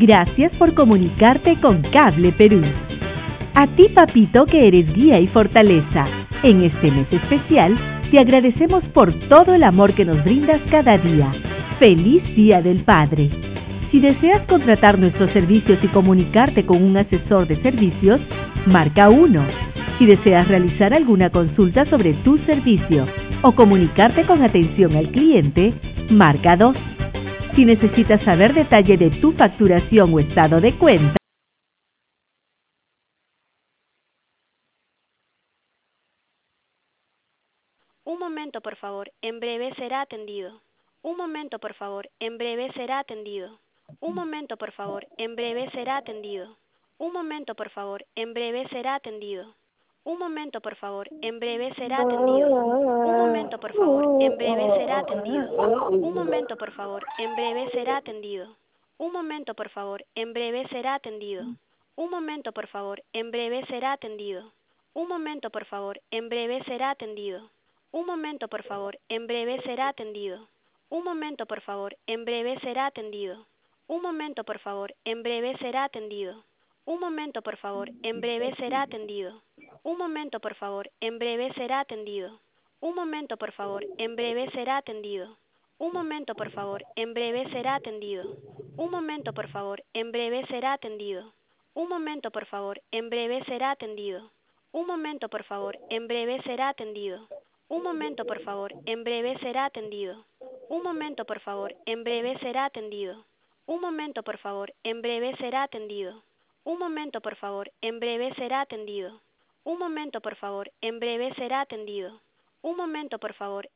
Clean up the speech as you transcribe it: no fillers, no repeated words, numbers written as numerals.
Gracias por comunicarte con Cable Perú. A ti, papito, que eres guía y fortaleza. En este mes especial, te agradecemos por todo el amor que nos brindas cada día. ¡Feliz Día del Padre! Si deseas contratar nuestros servicios y comunicarte con un asesor de servicios, marca 1. Si deseas realizar alguna consulta sobre tu servicio o comunicarte con atención al cliente, marca 2. Si necesitas saber detalle de tu facturación o estado de cuenta, Un momento, por favor, en breve será atendido. Un momento, por favor, en breve será atendido. Un momento, por favor, en breve será atendido. Un momento, por favor, en breve será atendido. Un momento, por favor, en breve será atendido. Un momento, por favor, en breve será atendido. Un momento, por favor, en breve será atendido. Un momento, por favor, en breve será atendido. Un momento, por favor, en breve será atendido. Un momento, por favor, en breve será atendido. Un momento, por favor, en breve será atendido. Un momento, por favor, en breve será atendido. Un momento, por favor, en breve será atendido. Un momento, por favor, en breve será atendido. Un momento, por favor, en breve será atendido. Un momento, por favor, en breve será atendido. Un momento, por favor, en breve será atendido. Un momento, por favor, en breve será atendido. Un momento, por favor, en breve será atendido. Un momento, por favor, en breve será atendido. Un momento, por favor, en breve será atendido. Un momento, por favor, en breve será atendido. Un momento, por favor, en breve será atendido. Un momento, por favor, en breve será atendido. Un momento, por favor, en breve será atendido. Un momento, por favor,